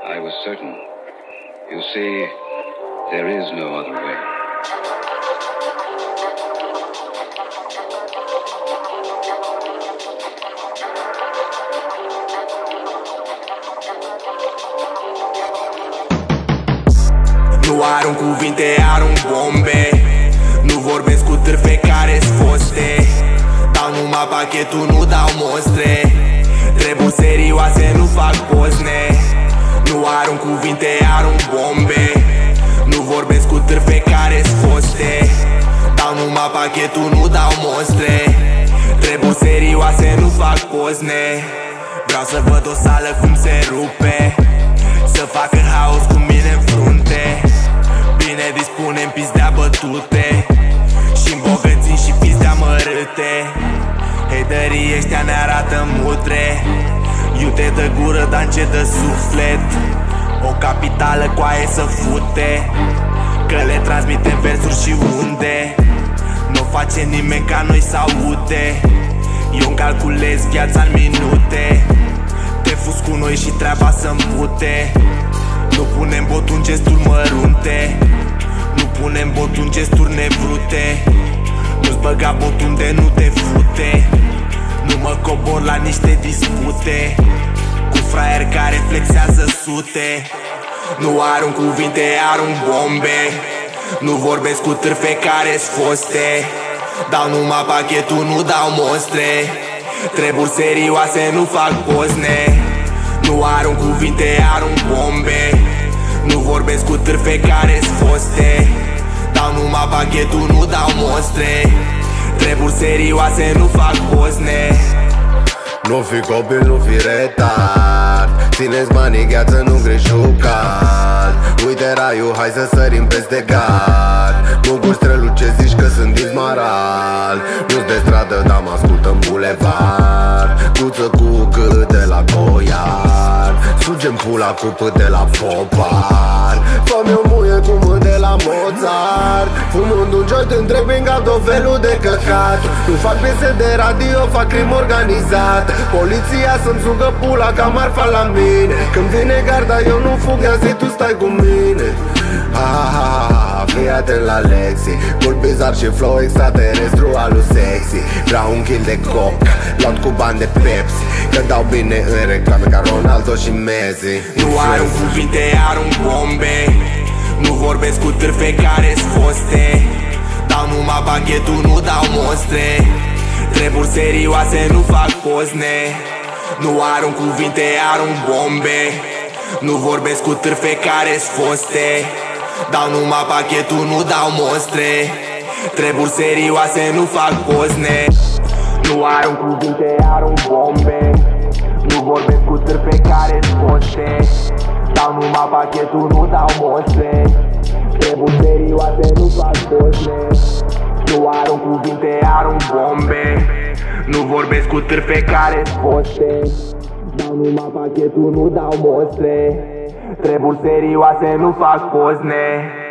I was certain. You see, there is no other way. Nu arunc cuvinte, arunc bombe. Nu vorbesc cu târfe care-s foste. Dau numai pachetul, nu dau mostre. Treburi serioase, nu fac pozne. Nu arunc cuvinte, arunc bombe. Nu vorbesc cu târfe care-s foste. Dau numai pachetul, nu dau mostre. Treburi serioase, nu fac pozne. Vreau să văd o sală cum se rupe, să facă haos cu mine în frunte. Bine dispunem pizdea bătute și-mi bogățim și pizdea mărâte. Haterii ăștia ne arată mutre, iute de gură, dar încet de suflet. O capitală cu aie să fute, că le transmitem versuri și unde nu face nimeni ca noi să aude. Eu-mi calculez viața în minute. Te fus cu noi și treaba să-mi pute. Nu punem botul în gesturi mărunte, nu punem botul în gesturi nevrute. Nu-ți băga botul unde nu te fute. Nu mă cobor la niște dispute cu fraieri care flexează sute. Nu arunc cuvinte, arunc bombe. Nu vorbesc cu târfe care-s foste. Dau numai pachetul, nu dau mostre. Treburi serioase, nu fac pozne. Nu arunc cuvinte, arunc bombe. Nu vorbesc cu târfe care-s foste. Dau numai pachetul, nu dau mostre. Treburi serioase, nu fac pozne. Nu fi copil, nu fi retard. Țineți banii, gheață, nu greșucat. Uite raiul, hai să sărim peste gard. Nu gust străluce, zici că sunt izmaral. Nu-s de stradă, dar mă ascultă în bulevard. Guță cu cât de la Goiar. Sugem pula cu pât de la Popar. Fă-mi o muie cu mânt de la Mozart. Fumând un joint întreg prin cap tot felul de căcat. Nu fac piese de radio, fac crim organizat. Poliția să-mi sugă pula ca marfa la mine. Când vine garda eu nu fug, ia zi tu stai cu mine. Fii atent la lecții. Mult bizar și flow extraterestru alu sexy. Vreau un kill de coc, luat cu bani de Pepsi. Că dau bine în reclame ca Ronaldo și Messi. Nu arunc cuvinte, arunc bombe. Nu vorbesc cu târfe care-s foste. Dau numai pachetul, nu dau mostre. Treburi serioase, nu fac pozne. Nu arunc cuvinte, arunc bombe. Nu vorbesc cu târfe care-s foste. Dau numai pachetul, nu dau mostre. Treburi serioase, nu fac pozne. Nu arunc cuvinte, arunc bombe. Nu vorbesc cu târfe care-s foste. Dau numai pachetul, nu dau mostre. Treburi serioase, nu fac pozne. Nu arunc cuvinte, arunc bombe. Nu vorbesc cu târfe care-s foste. Dau numai pachetul, nu dau mostre. Treburi serioase, nu fac pozne.